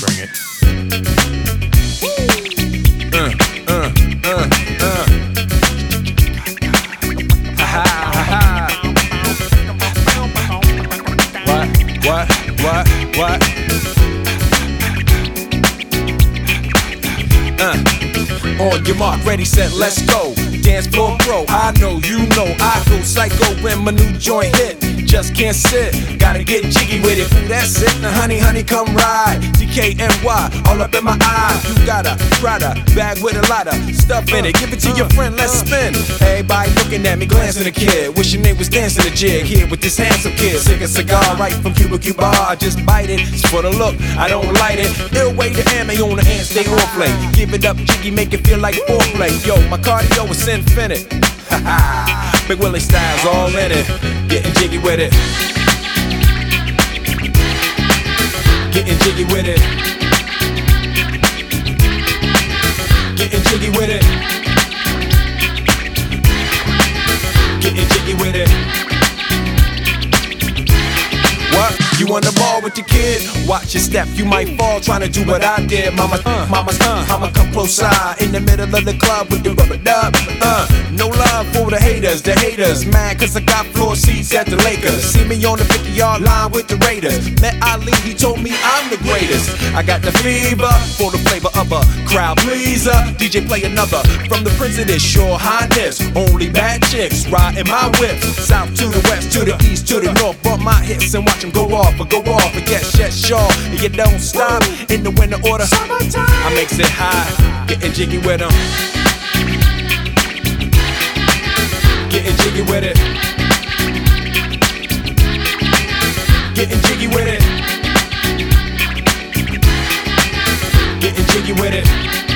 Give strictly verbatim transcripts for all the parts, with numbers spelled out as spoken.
Bring it. Uh, uh, uh, uh. Ha ha ha ha. What? What? What? What? Uh. On your mark, ready, set, let's go. Dance floor pro, I know, you know, I go psycho when my new joint hit. Just can't sit, gotta get jiggy with it. Ooh, that's it, now honey, honey, come ride. D K N Y, all up in my eyes. You got a Prada bag with a lot of stuff in it. Give it to your friend, let's spin. Everybody looking at me, glancing a kid. Wishing they was dancing a jig here with this handsome kid. Sick a cigar right from Cuba Cuba. I just bite it, it's for the look, I don't light it. Ill way to ammo on the hand, stay on play. Give it up, jiggy, make it feel like foreplay. Yo, my cardio is infinite. Ha ha, Big Willie style's all in it. Getting jiggy with it. Getting jiggy with it. Getting jiggy with it. Getting jiggy with it. What? You on the ball with the kid? Watch your step, you might fall trying to do what I did. Mama, uh, mama, uh, I'ma come close side in the middle of the club with the rubber dub. Uh, no love for the haters, the haters mad cause I got floor seats at the Lakers. See me on the fifty yard line with the Raiders. Met Ali, he told me I'm the greatest. I got the fever for the flavor of a crowd pleaser. D J play another from the Prince of this Your Highness. Only bad chicks riding my whip. South to the west, to the east, to the north. Bump my hips and watch them go off or go off. And yes, yes, sure, and you don't stop in the winter order. I makes it high, getting jiggy with them. Getting jiggy with it. Getting jiggy with it. Getting jiggy with it.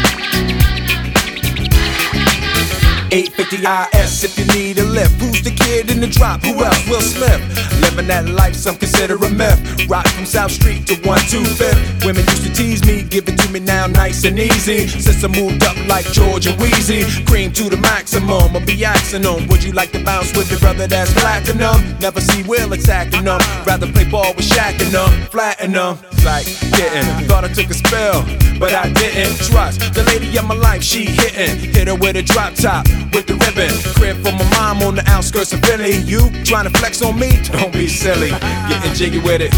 eight fifty I S if you need a lift. Who's the kid in the drop? Who else? Will Smith. Living that life, some consider a myth. Rock from South Street to one two fifth. Women used to tease me, give it to me now nice and easy. Since I moved up like George and Wheezy, cream to the maximum, I'll be asking them. Would you like to bounce with your brother that's platinum? Never see Will attacking them. Rather play ball with Shaq and them, flatten them. Like getting, thought I took a spell, but I didn't. Trust the lady of my life, she hitting. Hit her with a drop top, with the ribbon. Crib for my mom on the outskirts of Philly. You trying to flex on me? Don't be silly. Getting jiggy with it.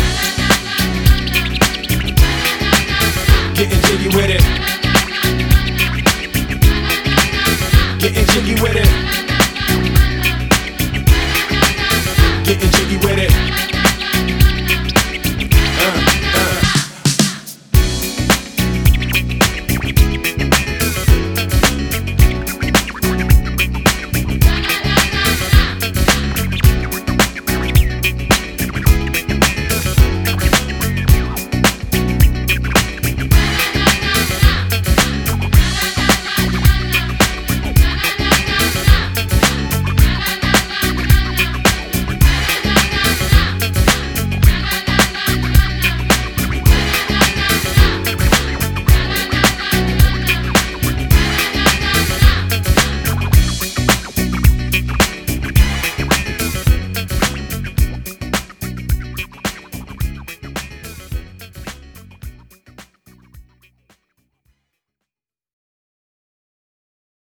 Getting jiggy with it. Getting jiggy with it.